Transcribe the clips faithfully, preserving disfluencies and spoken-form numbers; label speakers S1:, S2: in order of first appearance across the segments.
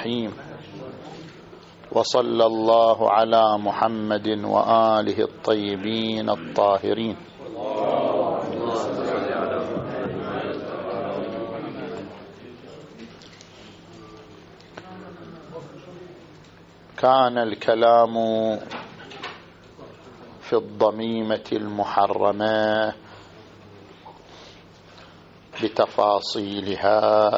S1: الرحيم. وصلى الله على محمد وآله الطيبين الطاهرين. كان الكلام في الضميمة المحرمة بتفاصيلها،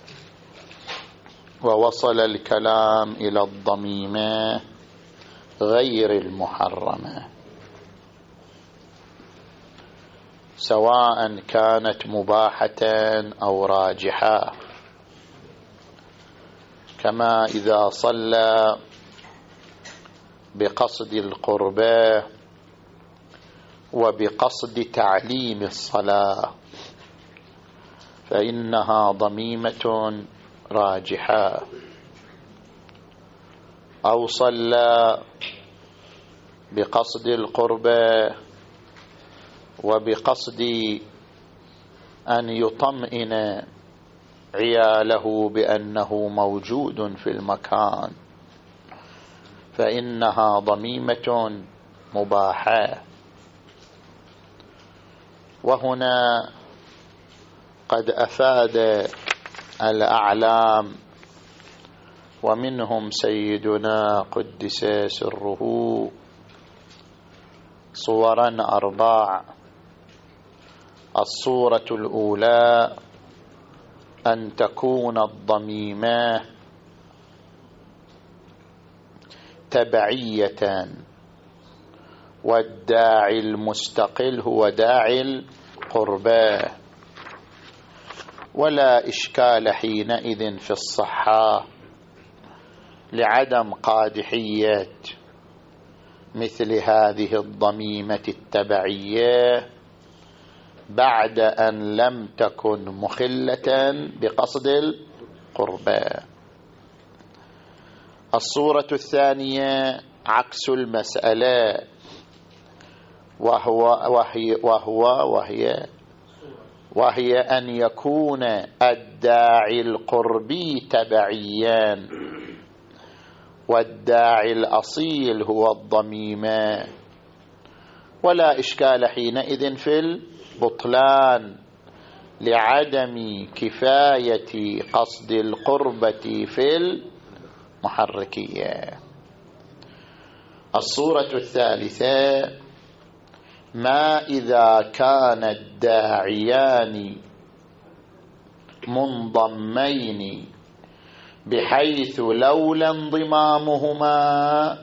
S1: ووصل الكلام إلى الضميمة غير المحرمة، سواء كانت مباحة أو راجحة، كما إذا صلى بقصد القربة وبقصد تعليم الصلاة فإنها ضميمة راجحة، أو صلى بقصد القربة وبقصد أن يطمئن عياله بأنه موجود في المكان فإنها ضميمة مباحة. وهنا قد أفاد الأعلام ومنهم سيدنا قدس سره صورا أربع. الصورة الأولى أن تكون الضميمة تبعية، والداعي المستقل هو داعي القربة، ولا إشكال حينئذ في الصحة لعدم قادحية مثل هذه الضميمة التبعية بعد أن لم تكن مخلة بقصد القربة. الصورة الثانية عكس المسألة، وهو وهي وهو وهي وهي أن يكون الداعي القربي تبعيا والداعي الأصيل هو الضميمة، ولا إشكال حينئذ في البطلان لعدم كفاية قصد القربة في المحركية. الصورة الثالثة ما إذا كان الداعيان منضمين بحيث لولا انضمامهما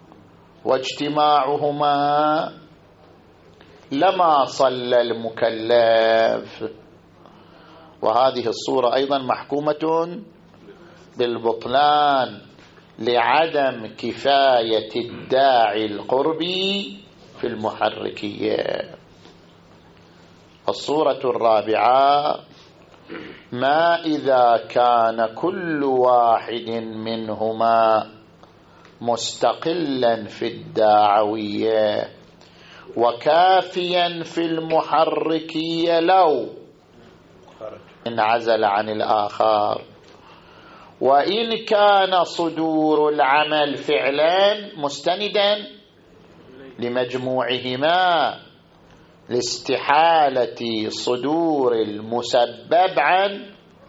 S1: واجتماعهما لما صلى المكلف، وهذه الصورة أيضا محكومة بالبطلان لعدم كفاية الداعي القربي في المحركية. الصورة الرابعة ما إذا كان كل واحد منهما مستقلا في الداعوية وكافيا في المحركية لو انعزل عن الآخر، وإن كان صدور العمل فعلا مستندا لمجموعهما لاستحالة صدور المسبب عن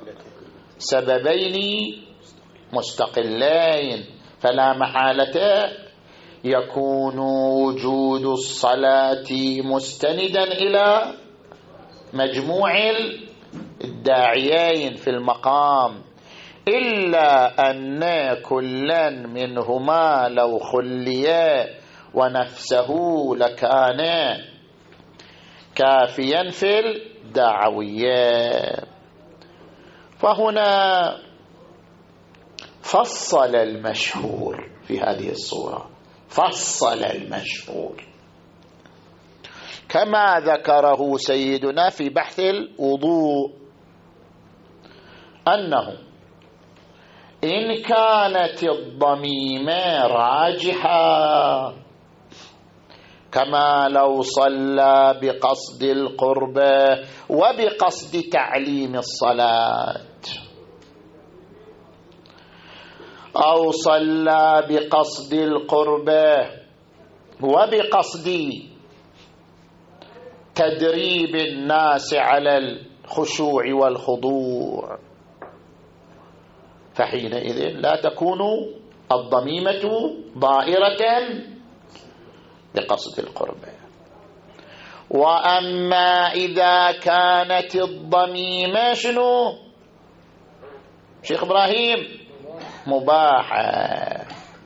S1: سببين مستقلين، فلا محالة يكون وجود الصلاة مستندا إلى مجموع الداعيين في المقام، إلا أن كلا منهما لو خلي ونفسه لكان كافيا في الدعوية. فهنا فصل المشهور في هذه الصورة، فصل المشهور كما ذكره سيدنا في بحث الوضوء، أنه إن كانت الضميمة راجحة كما لو صلى بقصد القربة وبقصد تعليم الصلاة، أو صلى بقصد القربة وبقصد تدريب الناس على الخشوع والخضوع، فحينئذ لا تكون الضميمة ضائرة بقصد القربة. وأما إذا كانت الضميمة شنو شيخ إبراهيم؟ مباحة،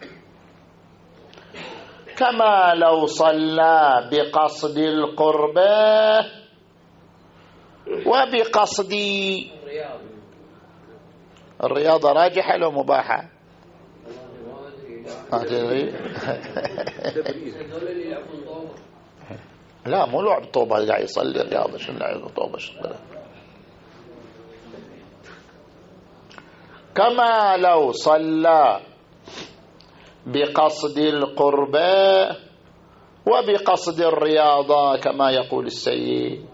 S1: كما لو صلى بقصد القربة وبقصد الرياضة. راجحة لو مباحة؟ ما تدري. لا مو لعب طوبة، قاعد يصلي رياضة. شنو لعب طوبة؟ كما لو صلى بقصد القربة وبقصد الرياضة كما يقول السيد.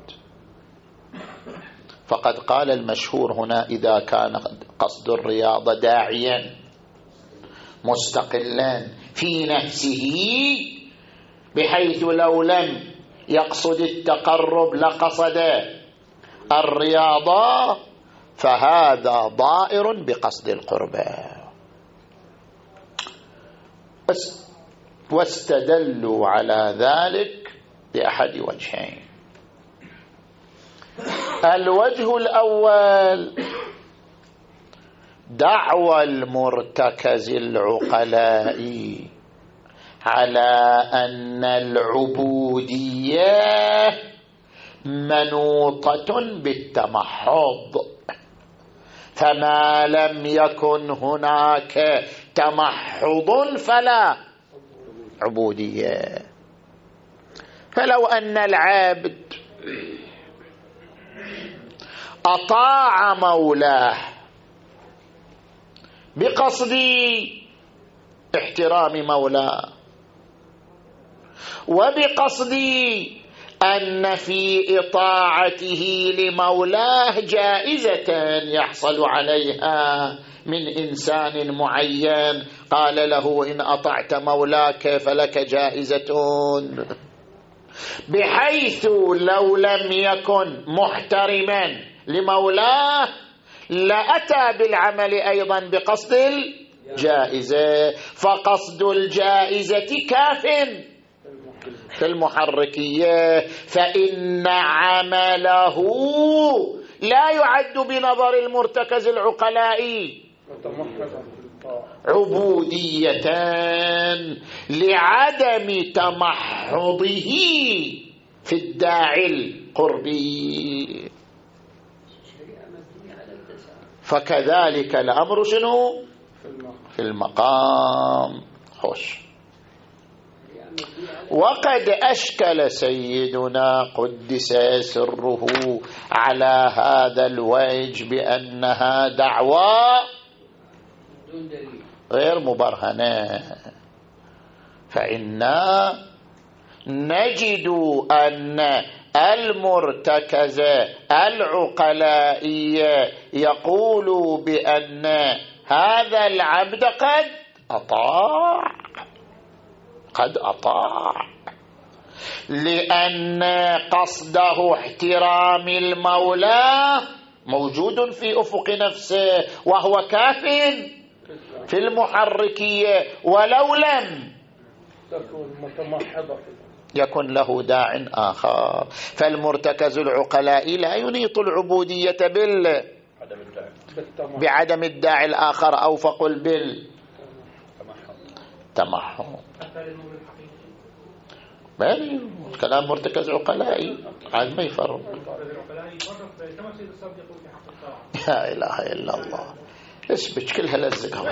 S1: فقد قال المشهور هنا إذا كان قصد الرياضة داعيا مستقلا في نفسه بحيث لو لم يقصد التقرب لقصد الرياضة، فهذا ضائر بقصد القربة. واستدلوا على ذلك بأحد وجهين. الوجه الأول دعوى المرتكز العقلاء على أن العبودية منوطة بالتمحض، فما لم يكن هناك تمحض فلا عبودية. فلو أن العبد أطاع مولاه بقصد احترام مولاه وبقصد أن في إطاعته لمولاه جائزة يحصل عليها من إنسان معين، قال له إن أطعت مولاك فلك جائزة، بحيث لو لم يكن محترما لمولاه لأتى بالعمل أيضا بقصد الجائزة. فقصد الجائزة كاف في المحركية، فإن عمله لا يعد بنظر المرتكز العقلاء عبودية لعدم تمحضه في الداعي القربي. فكذلك الأمر شنو في المقام. خوش. وقد أشكل سيدنا قدس سره على هذا الوجه بأنها دعوى غير مبرهنة، فإنا نجد أن المرتكز العقلائي يقول بأن هذا العبد قد أطاع قد أطاع لأن قصده احترام المولى موجود في أفق نفسه وهو كاف في المحركية، ولو لم يكن له داع آخر. فالمرتكز العقلاء لا ينيط العبودية بال بعدم الداعي الآخر أو فقل بالتمحض. بل كلام مرتكز عقلائي عاد ما يفرق. لا إله إلا الله. اثبت كلها لزق،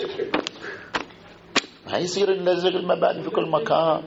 S1: ما يصير نلزق المباني في كل مكان.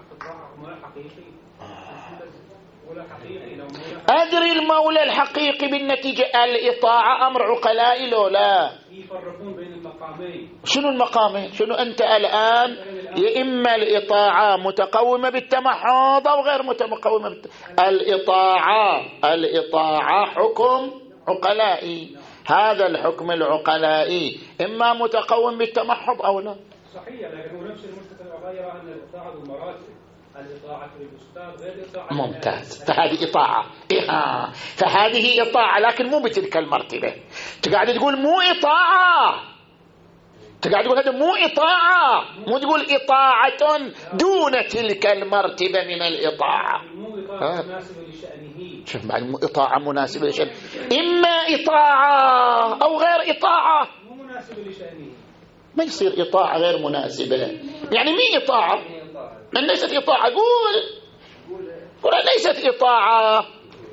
S1: أدري المولى الحقيقي بالنتيجة الإطاعة أمر عقلائي لو لا يفرقون بين المقامين. شنو المقامين؟ شنو أنت الآن يا إما الإطاعة متقومة بالتمحض أو غير متقومة بالتمحض. الإطاعة الإطاعة حكم عقلائي، هذا الحكم العقلائي إما متقوم بالتمحض أو لا.
S2: صحيح، لكن هو نفس المستقل غير أن الإطاعة المراتب، الإطاعة للأستاذ غير إطاعة.
S1: ممتاز، فهذه إطاعة. إيه فهذه إطاعة لكن مو بتلك المرتبة. تقعد تقول مو إطاعة، تقعد تقول هذا مو إطاعة، مو تقول إطاعة دون تلك المرتبة من الإطاعة.
S2: مو إطاعة مناسبة لشأنه.
S1: شوف بعد مو إطاعة مناسبة لشأنه، إما إطاعة أو غير إطاعة.
S2: مو مناسبة لشأنه.
S1: ما يصير إطاعة غير مناسبة، يعني مي إطاعة من ليست إطاعة. قول قول ليست إطاعة،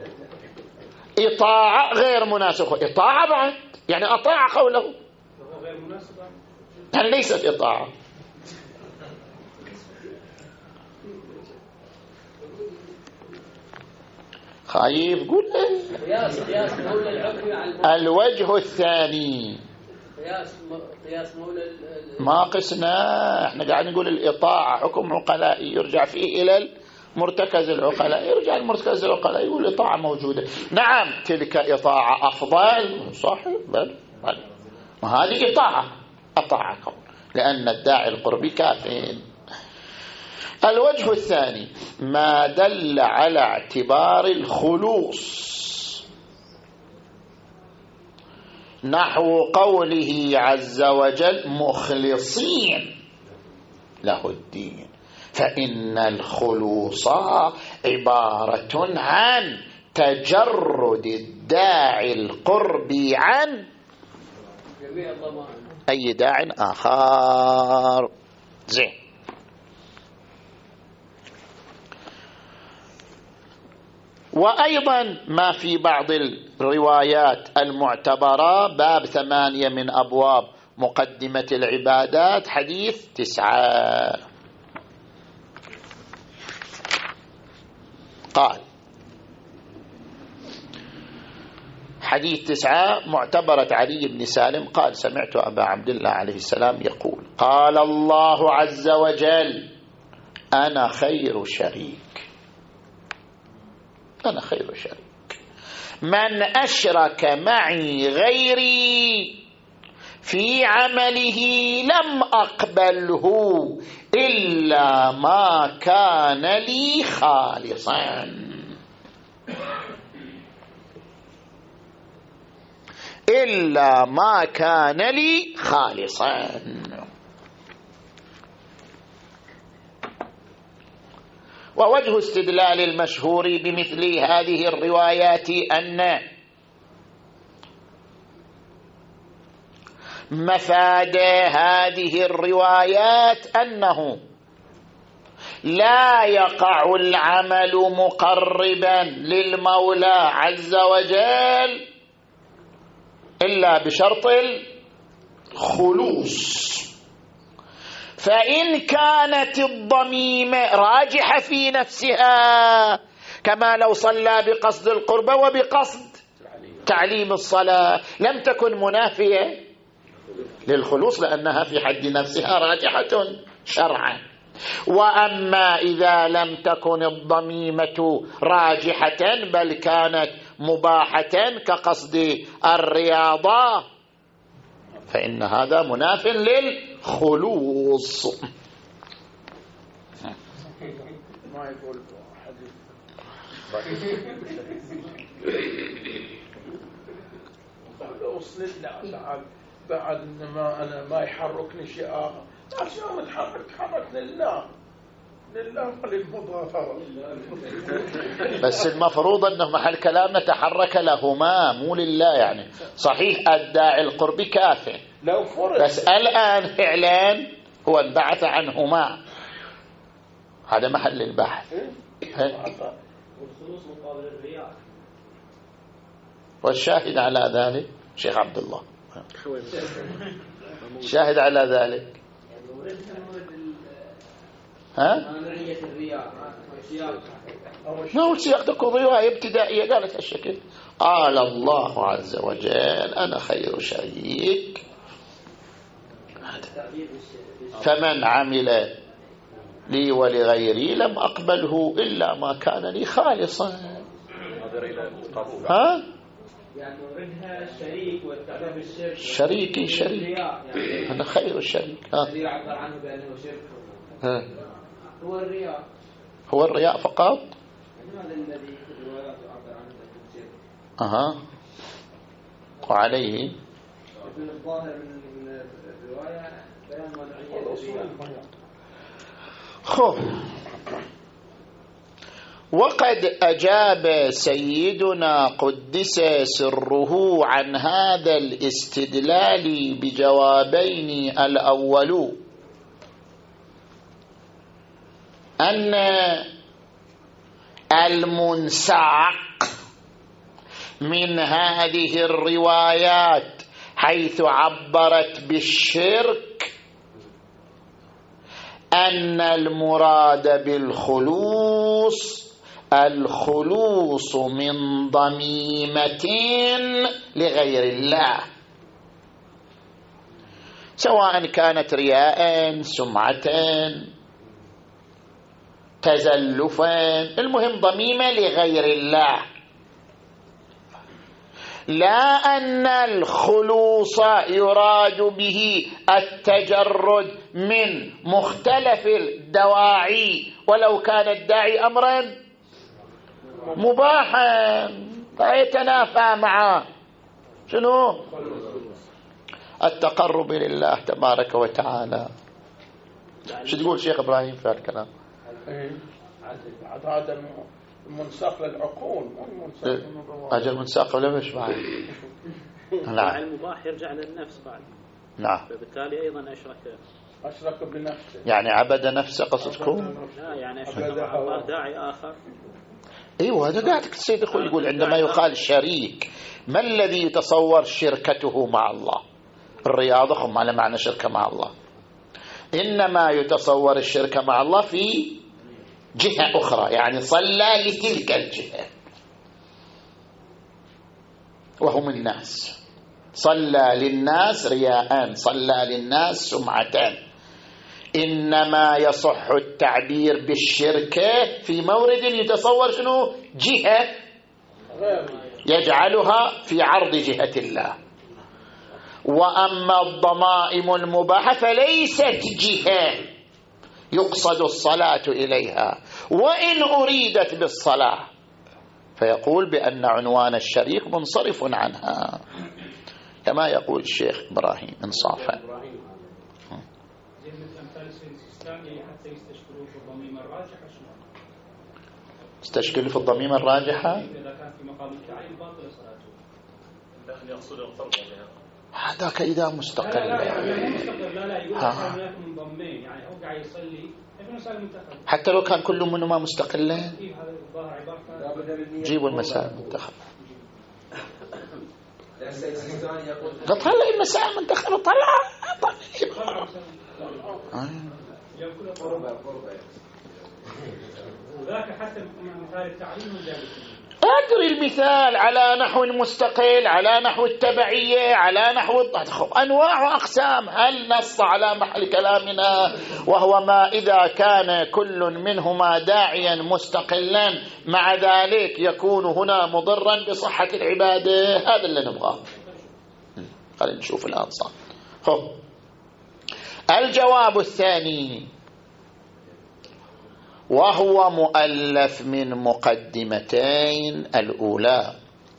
S1: إطاعة غير مناسبة. إطاعة بعد يعني أطاع قوله،
S2: غير مناسبة
S1: يعني ليست إطاعة. خايف قول
S3: قياس قياس مولى العقل على
S1: الوجه الثاني.
S3: قياس قياس مولى
S1: ما قسنا، احنا قاعد نقول الإطاعة حكم عقلائي يرجع فيه إلى المرتكز العقلائي، يرجع المرتكز العقلائي يقول الإطاعة موجودة. نعم تلك إطاعة أفضل، صحيح، بل بل وهذه إطاعة أطاع قول لأن الداعي القربي كافٍ. الوجه الثاني ما دل على اعتبار الخلوص، نحو قوله عز وجل مخلصين له الدين، فإن الخلوص عبارة عن تجرد الداعي القربي عن أي داع آخر. زين. وأيضا ما في بعض الروايات المعتبرة باب ثمانية من أبواب مقدمة العبادات حديث تسعة قال، حديث تسعة معتبرة علي بن سالم قال سمعت أبا عبد الله عليه السلام يقول قال الله عز وجل أنا خير شريك، أنا خير شريك، من أشرك معي غيري في عمله لم أقبله إلا ما كان لي خالصا، إلا ما كان لي خالصا. ووجه استدلال المشهور بمثل هذه الروايات أن مفاد هذه الروايات أنه لا يقع العمل مقربا للمولى عز وجل إلا بشرط الخلوص، فإن كانت الضميمة راجحة في نفسها كما لو صلى بقصد القربة وبقصد تعليم الصلاة لم تكن منافية للخلوص لأنها في حد نفسها راجحة شرعا. وأما إذا لم تكن الضميمة راجحة بل كانت مباحة كقصد الرياضة فإن هذا مناف للخلوص.
S4: ما يقول حديث خلوص لله بعد بعد إنما أنا ما يحركني شيء آخر، عشان متحرك حرك لله لله وللمظاهرة.
S1: بس المفروض أنه محل كلامنا تحرك لهما مو لله، يعني صحيح الداعي القربي كافٍ
S4: لو فرض
S1: بس الآن فعلا هو انبعث عنهما، هذا محل البحث.
S3: والخلوص مقابل الرياء،
S1: والشاهد على ذلك شيخ عبد الله شاهد على ذلك ها؟ نو سياق تكون رواية ابتدائية قالت هالشكل قال الله عز وجل أنا خير شريك، فمن عمل لي ولغيري لم أقبله إلا ما كان لي خالصا. ها؟
S3: يعني موردها شريك والتعبير بالشرك
S1: شريكي شريك هذا خير الشريك.
S3: الذي يعبر عنه بأنه شرك
S1: ها.
S3: هو الرياء.
S1: هو الرياء فقط.
S3: هذا الذي في الروايات يعبر عنه بأنه شرك.
S1: أها. وعليه
S3: من الظاهر من الرواية بيان وضعية الرياء.
S1: خب. وقد أجاب سيدنا قدس سره عن هذا الاستدلال بجوابين. الأول أن المنساق من هذه الروايات حيث عبرت بالشرك أن المراد بالخلوص الخلوص من ضميمة لغير الله، سواء كانت رياء، سمعة، تزلفا، المهم ضميمة لغير الله. لا أن الخلوص يراد به التجرد من مختلف الدواعي ولو كان الداعي أمرا مباحا فيتنافى مع شنو التقرب لله تبارك وتعالى. شو تقول شيخ إبراهيم في هالكلام؟
S4: هذا منساق للعقول مو منساق للرواية.
S1: أجل منساق ولا مش بعد؟
S5: نعم. المباح يرجع للنفس بعد.
S1: نعم.
S5: فبالتالي أيضا أشرك
S4: أشرك بنفسه.
S1: يعني عبد نفسه قصدكم؟
S5: لا يعني أشرك مع الله داعي آخر.
S1: ايوه هذا قاعد السيد يقول يقول عندما يقال شريك ما الذي يتصور شركته مع الله؟ الرياضة هم على معنى شركة مع الله، إنما يتصور الشركة مع الله في جهة أخرى، يعني صلى لتلك الجهة وهم الناس، صلى للناس رياء، صلى للناس سمعة. إنما يصح التعبير بالشركة في مورد يتصور شنو جهة يجعلها في عرض جهة الله. وأما الضمائم المباحة فليست جهة يقصد الصلاة إليها وإن أريدت بالصلاة، فيقول بأن عنوان الشريك منصرف عنها كما يقول الشيخ إبراهيم إنصافا.
S2: حتى يستشكلوا في الضميمة الراجحة شنو؟
S1: يستشكلوا في الضميمة الراجحة
S2: إذا كان في مقام التعيين باطل صلاته.
S6: لكن يقصد الفرق
S1: هذاك إذا مستقل.
S2: لا لا يعني مستقل لا لا يقول كان منضمين يعني هو قاعد يصلي مثلا منتخب
S1: حتى لو كان كل منهما مستقلين. جيبوا المسائل المنتخب. طلع المسائل المنتخب طلع
S2: وذاك حتى مثال التعليم
S1: أدري المثال على نحو المستقل، على نحو التبعية، على نحو أنواع وأقسام. هل نص على محل كلامنا وهو ما إذا كان كل منهما داعيا مستقلا مع ذلك يكون هنا مضرا بصحة العبادة؟ هذا اللي نبغاه. خلينا نشوف الآن صار. الجواب الثاني وهو مؤلف من مقدمتين. الأولى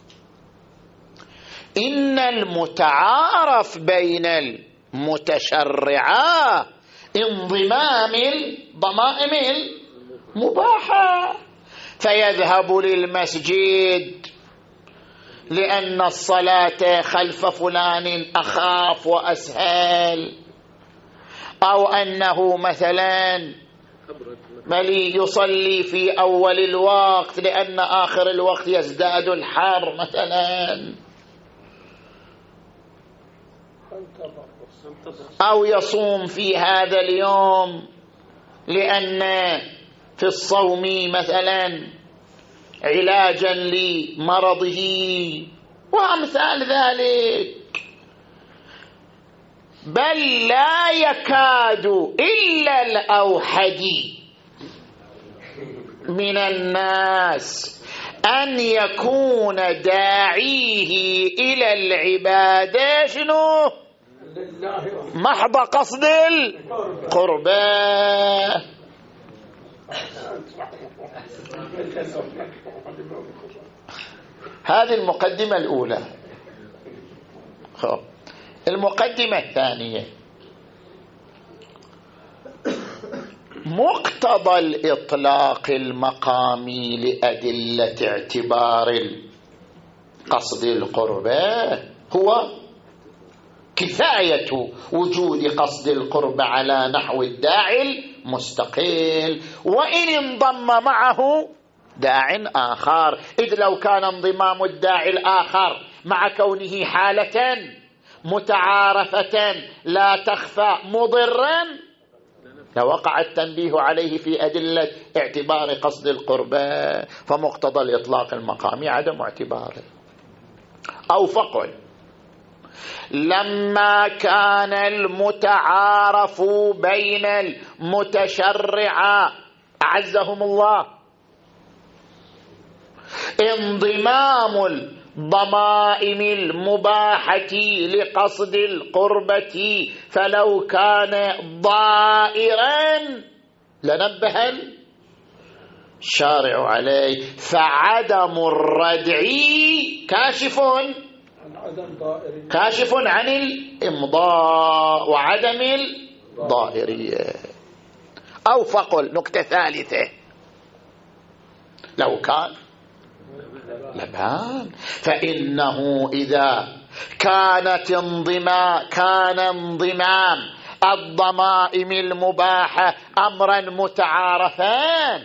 S1: إن المتعارف بين المتشرعة انضمام الضمائم المباحة، فيذهب للمسجد لأن الصلاة خلف فلان أخاف وأسهل، أو أنه مثلا بل يصلي في أول الوقت لأن آخر الوقت يزداد الحر مثلا، أو يصوم في هذا اليوم لأن في الصوم مثلا علاجا لمرضه وأمثال ذلك. بل لا يكاد إلا الأوحدي من الناس أن يكون داعيه إلى العبادة شنو؟ محض قصد القربة. هذه المقدمة الأولى. خب. المقدمة الثانية، مقتضى الإطلاق المقامي لأدلة اعتبار قصد القربة هو كفاية وجود قصد القربة على نحو الداعي المستقل، وإن انضم معه داع آخر، إذ لو كان انضمام الداعي الآخر مع كونه حالة متعارفة لا تخفى مضرا لوقع التنبيه عليه في أدلة اعتبار قصد القربة، فمقتضى الإطلاق المقامي عدم اعتباره. أو فقل لما كان المتعارف بين المتشرع أعزهم الله انضمام الضمائم المباحة لقصد القربة، فلو كان ضائرا لنبه الشارع عليه، فعدم الردع كاشف كاشف عن الإمضاء وعدم الضائرية. أو فقل نكتة ثالثة، لو كان لبان، فإنه إذا كانت انضمام كان انضمام الضمائم المباحة أمرا متعارفان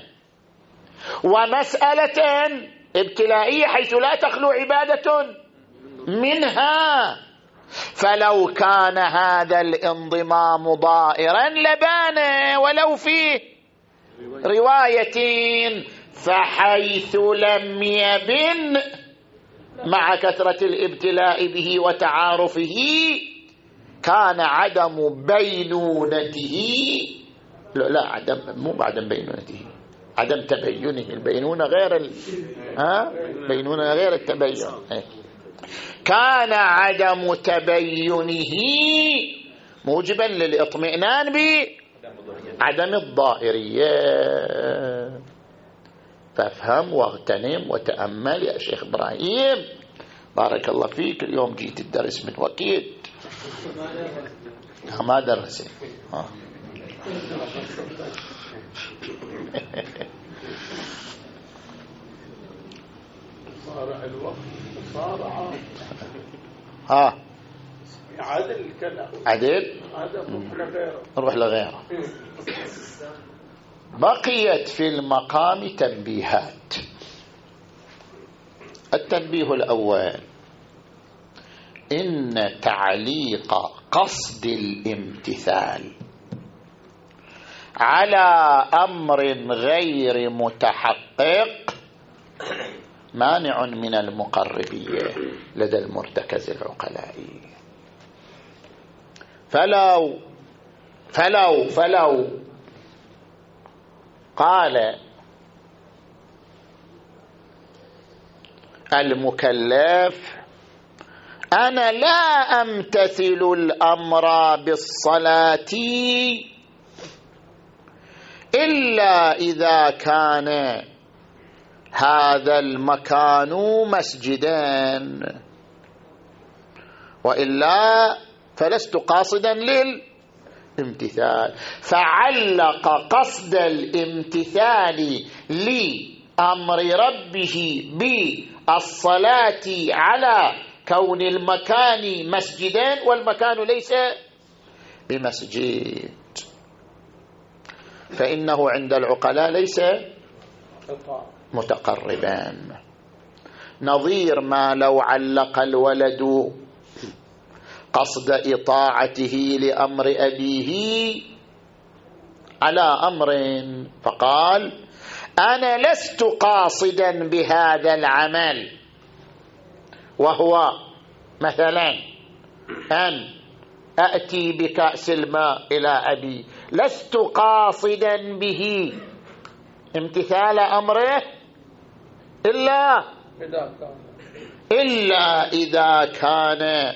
S1: ومسألة ابتلائية حيث لا تخلو عبادة منها، فلو كان هذا الانضمام ضائرا لبان ولو في رواية، فحيث لم يبن مع كثرة الابتلاء به وتعارفه كان عدم بينونته لا, لا عدم مو عدم بينونته عدم تبينه. البينونة غير ال... ها بينونة غير التبين. كان عدم تبينه موجبا للاطمئنان بعدم الضائرية. فافهم واغتنم وتأمل يا شيخ إبراهيم، بارك الله فيك. اليوم جيت الدرس من وقت ما درسي ها.
S4: صارع الوقت صارع
S1: ها
S4: عدل الكلام
S1: عدل نروح لغيره. بقيت في المقام تنبيهات. التنبيه الأول، إن تعليق قصد الامتثال على أمر غير متحقق مانع من المقربية لدى المرتكز العقلائي. فلو فلو فلو قال المكلف أنا لا أمتثل الأمر بالصلاة إلا إذا كان هذا المكان مسجدا، وإلا فلست قاصدا للامتثال. فعلق قصد الامتثال لأمر ربه بالصلاة على كون المكان مسجدا والمكان ليس بمسجد، فإنه عند العقلاء ليس متقربا. نظير ما لو علق الولد قصد إطاعته لأمر أبيه على أمر فقال أنا لست قاصدا بهذا العمل، وهو مثلا أن أأتي بكأس الماء إلى أبي، لست قاصدا به امتثال أمره إلا
S4: إذا كان
S1: إلا إذا كان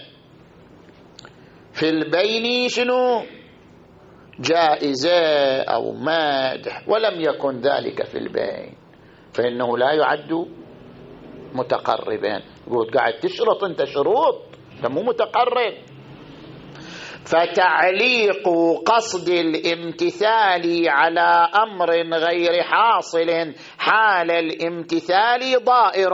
S1: في البين شنو جائزة أو مادح، ولم يكن ذلك في البين فإنه لا يعد متقربا. يقول قاعد تشرط أنت شروط، ده مو متقرب. فتعليق قصد الامتثال على أمر غير حاصل حال الامتثال ضائر،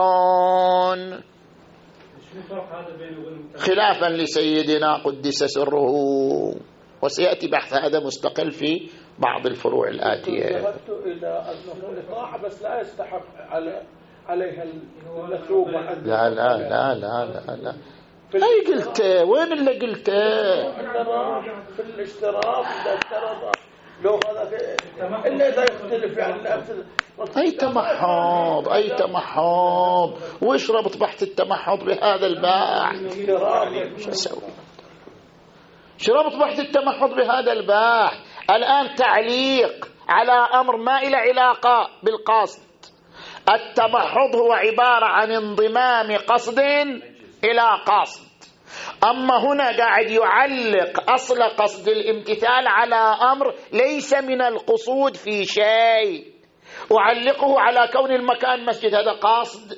S1: خلافا لسيدنا قدس سره، وسيأتي بحث هذا مستقل في بعض الفروع الآتية.
S4: ذهبت إلى أنه الإطاعة بس لا يستحق على عليها المثوبة.
S1: لا لا لا لا لا لا أي قلت وين اللي قلت
S4: في الاشتراك إذا اشترط لو هذا إلا إذا يختلف يعني
S1: أي تمحض أي تمحض. وإيش ربط بحث التمحض بهذا البحث؟ شو أسوي؟ شو ربط بحث التمحض بهذا البحث؟ الآن تعليق على أمر ما إلى علاقة بالقصد. التمحض هو عبارة عن انضمام قصد إلى قصد، أما هنا قاعد يعلق أصل قصد الامتثال على أمر ليس من القصود في شيء، أعلقه على كون المكان مسجد، هذا قصد.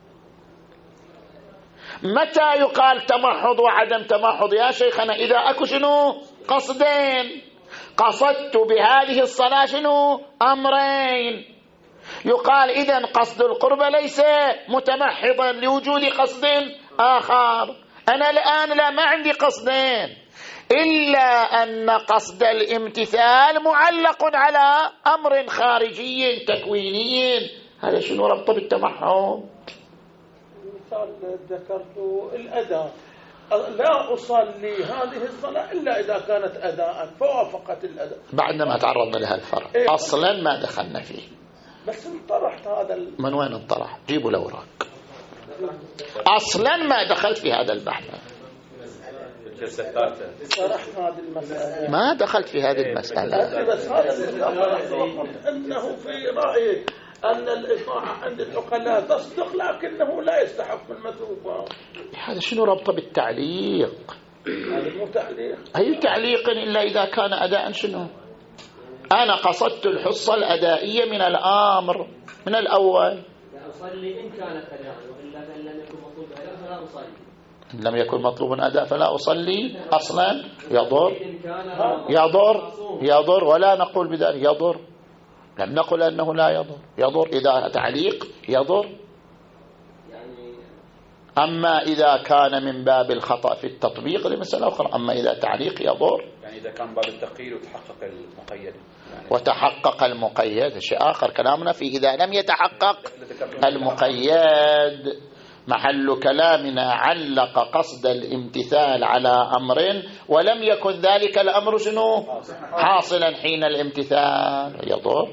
S1: متى يقال تمحض وعدم تمحض يا شيخنا؟ إذا أكو شنو قصدين، قصدت بهذه الصلاة شنو أمرين، يقال إذن قصد القربة ليس متمحضا لوجود قصد آخر. أنا الآن لا ما عندي قصدين، إلا أن قصد الامتثال معلق على أمر خارجي تكويني، هذا شنو ربطه بالتمحض؟
S4: مثال ذكرت الأداء، لا أصلي هذه الصلاة إلا إذا كانت أداء فوافقت الأداء.
S1: بعدنا ما تعرضنا لها الفرق
S4: إيه؟
S1: أصلا ما دخلنا فيه،
S4: بس انطرحت هذا ال...
S1: من وين انطرح؟ جيبوا الأوراق. أصلا ما دخلت في هذا البحث،
S4: طرحت هذه المسألة،
S1: ما دخلت في هذه المسألة.
S4: بس هذا اللي أنه في رأيي أن الإطاعة عند العقلاء تصدق لكنه لا يستحق المثوبة.
S1: هذا شنو ربطه بالتعليق؟
S4: هذا مو تعليق،
S1: أي تعليق إلا إذا كان أداء. شنو أنا قصدت الحصة الأدائية من الأمر من الأول،
S3: أصلي إن كانت أداء، وإلا لم يكن مطلوب أداء فلا أصلي.
S1: إن لم يكن مطلوب أداء فلا أصلي أصلا. يضر يضر يضر ولا نقول بذلك يضر، لم نقل أنه لا يضر. يضر إذا تعليق يضر، أما إذا كان من باب الخطأ في التطبيق لمسألة أخرى، أما إذا تعليق يضر.
S6: يعني إذا كان باب التقييد وتحقق المقيد يعني
S1: وتحقق المقيد شيء آخر. كلامنا في إذا لم يتحقق المقيد، محل كلامنا علق قصد الامتثال على أمر ولم يكن ذلك الأمر شنو حاصلا حين الامتثال، يضر.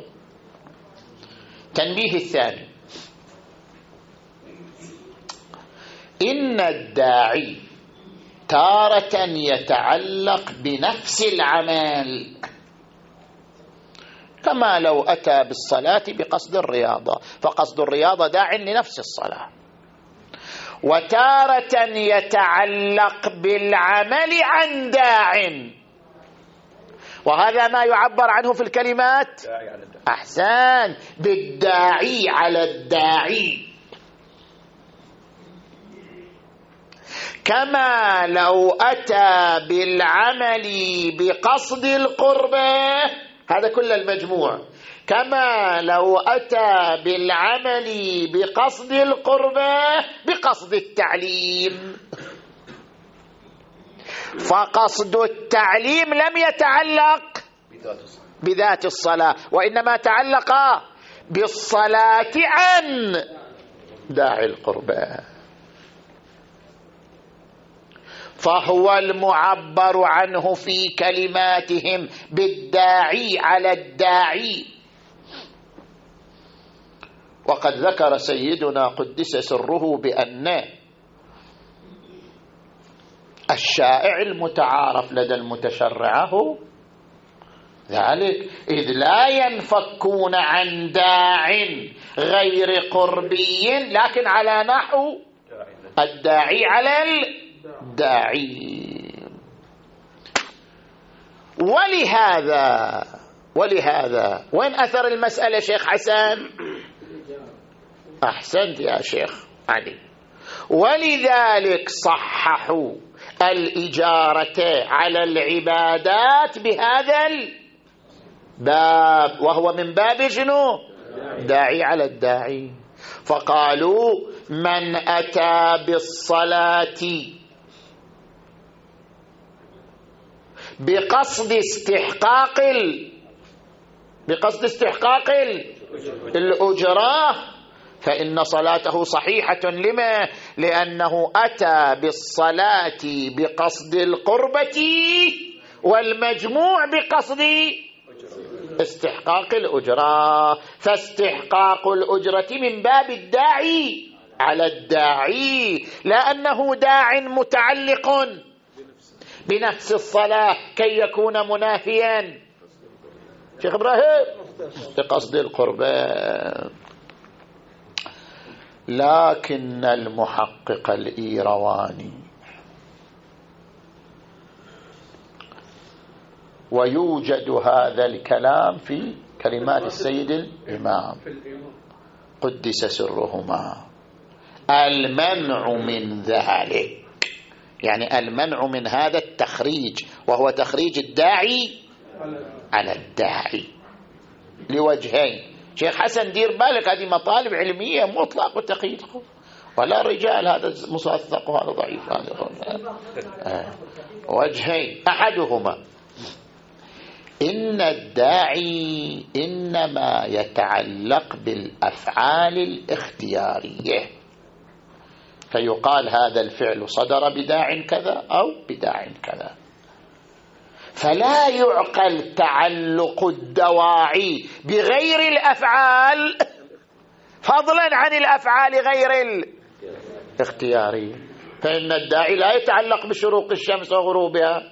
S1: تنبيه الثاني: إن الداعي تارة يتعلق بنفس العمل، كما لو أتى بالصلاة بقصد الرياضة، فقصد الرياضة داع لنفس الصلاة. وتارة يتعلق بالعمل عن داع، وهذا ما يعبر عنه في الكلمات أحسن بالداعي على الداعي. كما لو أتى بالعمل بقصد القربة، هذا كل المجموع، كما لو أتى بالعمل بقصد القربة بقصد التعليم. فقصد التعليم لم يتعلق بذات الصلاة، وإنما تعلق بالصلاة عن داعي القربة، فهو المعبر عنه في كلماتهم بالداعي على الداعي. وقد ذكر سيدنا قدس سره بأن الشائع المتعارف لدى المتشرعة هو ذلك إذ لا ينفكون عن داع غير قربي لكن على نحو الداعي على الداعي. ولهذا ولهذا وين أثر المسألة شيخ حسن؟ أحسنت يا شيخ علي. ولذلك صححوا الإجارة على العبادات بهذا الباب، وهو من باب شنو؟ داعي على الداعي. فقالوا من أتى بالصلاة بقصد استحقاق ال... بقصد استحقاق الأجرة فإن صلاته صحيحة. لما؟ لأنه أتى بالصلاة بقصد القربة والمجموع بقصد استحقاق الأجرة، فاستحقاق الأجرة من باب الداعي على الداعي، لأنه داع متعلق بنفس الصلاة كي يكون منافيا شيخ إبراهيم بقصد القربان. لكن المحقق الإيرواني ويوجد هذا الكلام في كلمات السيد الإمام قدس سرهما، المنع من ذلك يعني المنع من هذا التخريج، وهو تخريج الداعي على الداعي لوجهين. شيخ حسن دير بالك هذه مطالب علمية مطلق وتقييد، ولا الرجال هذا مصدق وهذا ضعيف. هذا آه. وجهين، أحدهما إن الداعي إنما يتعلق بالأفعال الاختيارية، فيقال هذا الفعل صدر بداع كذا أو بداع كذا، فلا يعقل تعلق الدواعي بغير الأفعال فضلا عن الأفعال غير الاختيارية. فإن الداعي لا يتعلق بشروق الشمس وغروبها،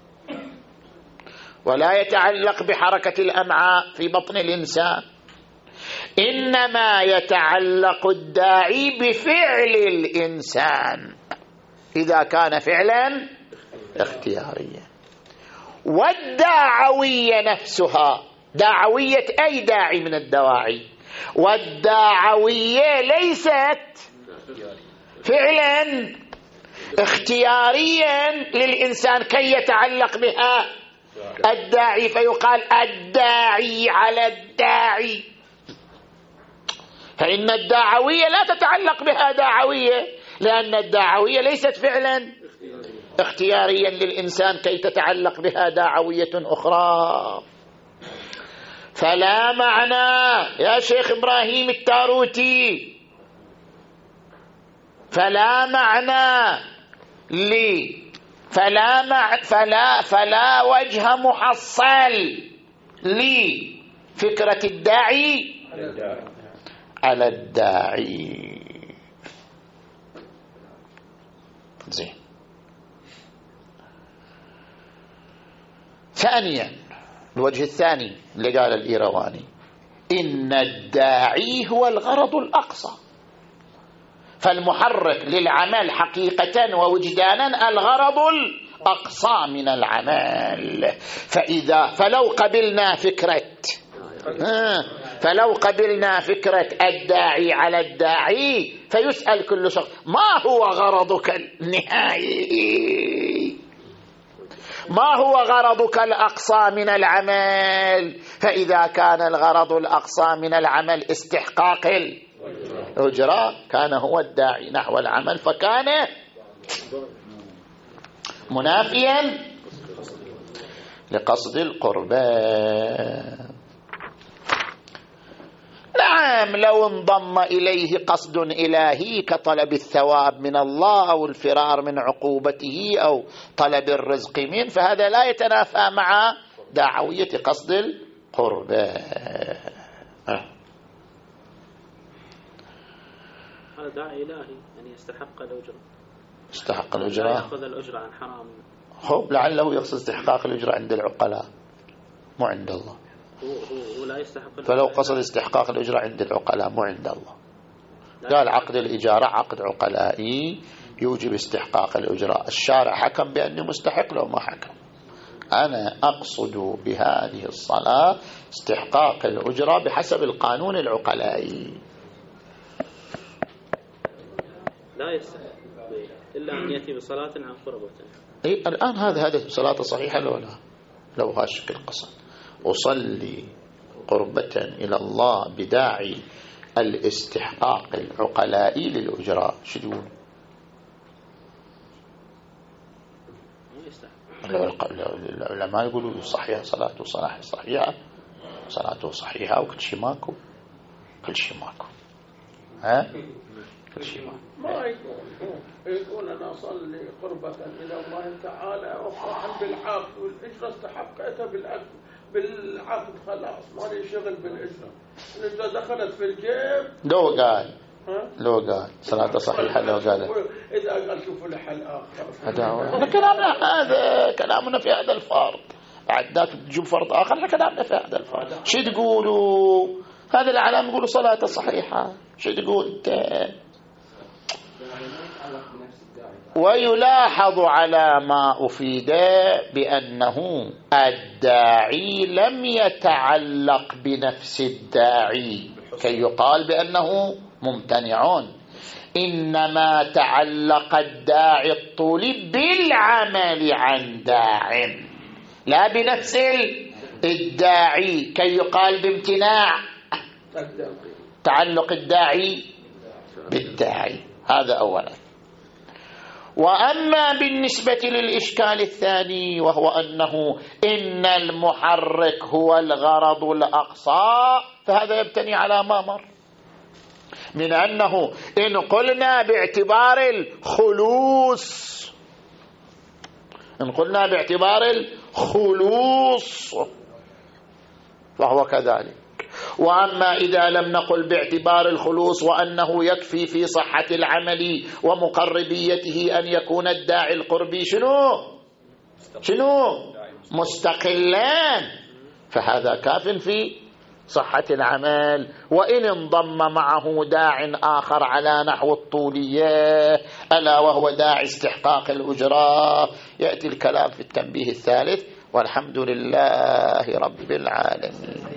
S1: ولا يتعلق بحركة الأمعاء في بطن الإنسان، إنما يتعلق الداعي بفعل الإنسان إذا كان فعلا اختياريا. والداعوية نفسها، داعوية أي داعي من الدواعي، والداعوية ليست فعلا اختياريا للإنسان كي يتعلق بها الداعي، فيقال الداعي على الداعي. فإن الداعوية لا تتعلق بها داعوية، لأن الداعوية ليست فعلا اختياريا للإنسان كي تتعلق بها داعوية أخرى. فلا معنى يا شيخ إبراهيم التاروتي، فلا معنى لي فلا مع فلا فلا وجه محصل لفكرة الداعي على الداعي. زين. ثانيا الوجه الثاني اللي قال الإيرواني، إن الداعي هو الغرض الأقصى، فالمحرك للعمل حقيقة ووجدانا الغرض الأقصى من العمل. فإذا فلو قبلنا فكرة فلو قبلنا فكرة الداعي على الداعي فيسأل كل شخص ما هو غرضك النهائي، ما هو غرضك الأقصى من العمل؟ فإذا كان الغرض الأقصى من العمل استحقاق الأجرة كان هو الداعي نحو العمل، فكان منافيا لقصد القربان. نعم لو انضم إليه قصد إلهي كطلب الثواب من الله أو الفرار من عقوبته أو طلب الرزق منه، فهذا لا يتنافى مع دعوية قصد القربان.
S5: هذا داعي إلهي يعني يستحق الأجرة،
S1: استحق الأجرة،
S5: يأخذ الأجرة عن حرام.
S1: خب لعله يقصد استحقاق الأجرة عند العقلاء. مو عند الله.
S5: هو لا يستحق.
S1: فلو قصد استحقاق الأجرة عند العقلاء مو عند الله. قال عقد الإجارة عقد عقلائي يوجب استحقاق الأجرة، الشارع حكم بأني مستحق لو ما حكم. أنا أقصد بهذه الصلاة استحقاق الأجرة بحسب القانون العقلائي.
S5: لا يستحق إلا أن يأتي بصلاة عن قربة.
S1: إيه الآن هذا هذا صلاة صحيحة لو لا؟ لو هاشك القصد أصلي قربة إلى الله بداعي الاستحقاق العقلائي للأجراء، شو تقول؟ العلماء يقولوا صحيحة صلاته صلاح صحيحة صلاته صحيحة وكل شيء ماكو، كل شيء ماكو، ها كل شيء ماكو.
S4: ما يقول يقول أنا أصلي قربة إلى الله تعالى وأفرح بالعقد والإجرة استحقتها بالعقد بالعقد خلاص ما لي شغل بالإجرة، الإجرة دخلت في الجيب.
S1: لو قال لو قال صلاة صحيحة لو قال
S4: إذا قال شوفوا له حل آخر.
S1: هذا كلامنا، هذا كلامنا في هذا الفرض. عدات تجيب فرض آخر، احنا كلامنا في هذا الفرض. شو تقولوا؟ هذا العلام يقولوا صلاة صحيحة، شو تقول أنت؟ ويلاحظ على ما أفيد بأنه الداعي لم يتعلق بنفس الداعي كي يقال بأنه ممتنعون، إنما تعلق الداعي الطولي بالعمل عن داع لا بنفس الداعي كي يقال بامتناع. تعلق الداعي بالداعي هذا أولا. وأما بالنسبة للإشكال الثاني وهو أنه إن المحرك هو الغرض الأقصى، فهذا يبتني على ما مر من أنه إن قلنا باعتبار الخلوص إن قلنا باعتبار الخلوص فهو كذلك. وأما إذا لم نقل باعتبار الخلوص وأنه يكفي في صحة العمل ومقربيته أن يكون الداعي القربي شنو شنو مستقلان، فهذا كاف في صحة العمل. وإن انضم معه داع آخر على نحو الطولية ألا وهو داعي استحقاق الأجرة، يأتي الكلام في التنبيه الثالث. والحمد لله رب العالمين.